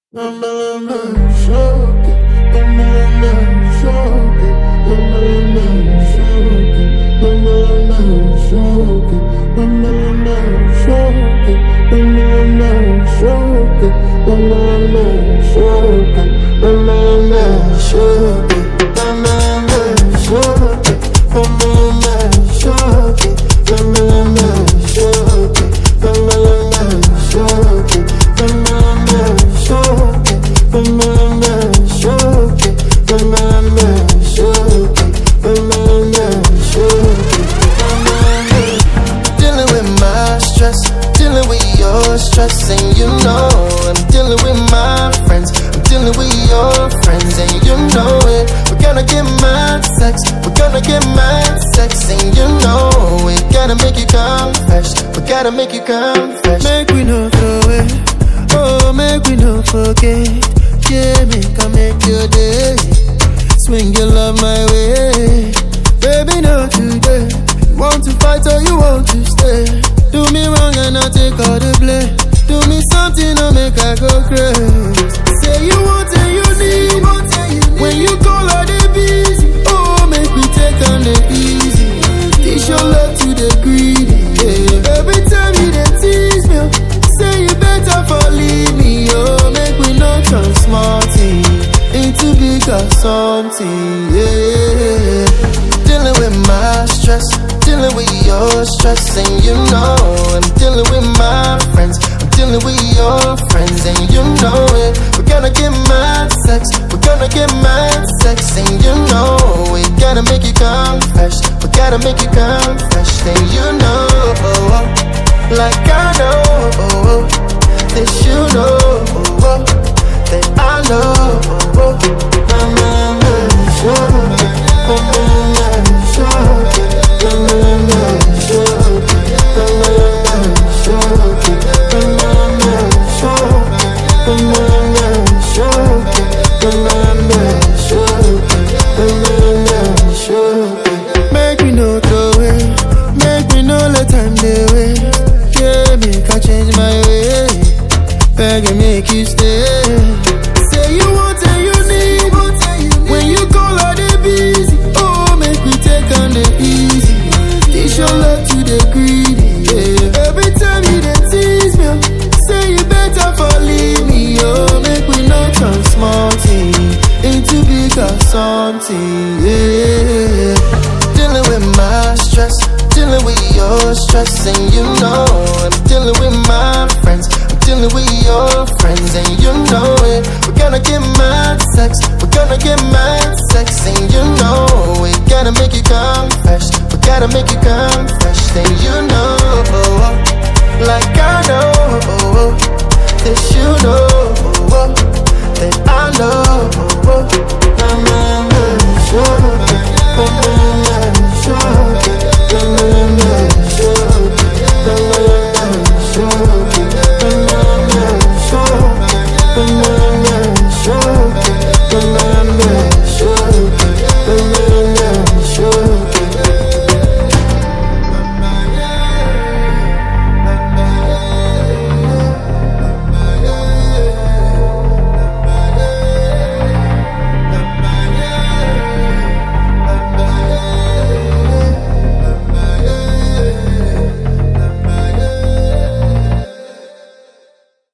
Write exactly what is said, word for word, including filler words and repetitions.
Stressing, you know, I'm dealing with my friends, I'm dealing with your friends, and you know it. We're gonna get mad sex, we're gonna get mad sex, and you know we gotta make you confess, we gotta make you confess. Make we no throw it, oh, make we no forget. Yeah, make I make your day, swing your love my way. Baby, not today. You want to fight or you want to stay? Do me wrong and I take all the blame. Do me something to make I go crazy. Say you want and you need, when you call her they busy. Oh, make we take on the easy. Teach your love to the greedy, yeah. Every time you they tease me, say you better for leave me. Oh, make we not turn smarty into bigger something, yeah. Dealing with my stress, dealing with your stress, and you know I'm dealing with my friends, I'm dealing with your friends, and you know it. We're gonna get mad sex, we're gonna get mad sex, and you know we gotta make you confess, we gotta make you confess, and you know, like I know, that you know, that I know, I'm not sure. Make me no throw it, make me no let time they waste. Yeah, make I change my way, beg and make you stay. Say you want and you need, when you call her they busy. Oh, make we take on the easy. Teach your love to the greedy, yeah. Every time you they tease me, say you better for leave me. Oh, make we not turn smarty into bigger something, yeah. Dealing with my stress, dealing with your stress, and you know I'm dealing with my friends, I'm dealing with your friends, and you know it. We're gonna get mad sex, we're gonna get mad sex, and you know we gotta make you confess, we gotta make you confess, and you know, like I know, that you know, that I know, I'm not sure.